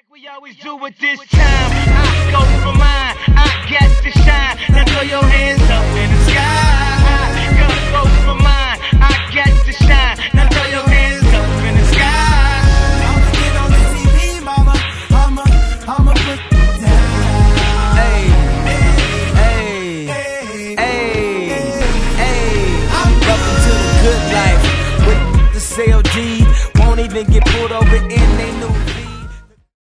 Like we always do at this time, I go for mine, I got to shine. Now throw your hands up in the sky. I gotta go for mine, I got to shine. Now throw your hands up in the sky. I'ma get on the TV, mama. I'ma put it down. Hey, hey, hey, hey. Welcome to the good life with the CLD. Won't even get pulled over in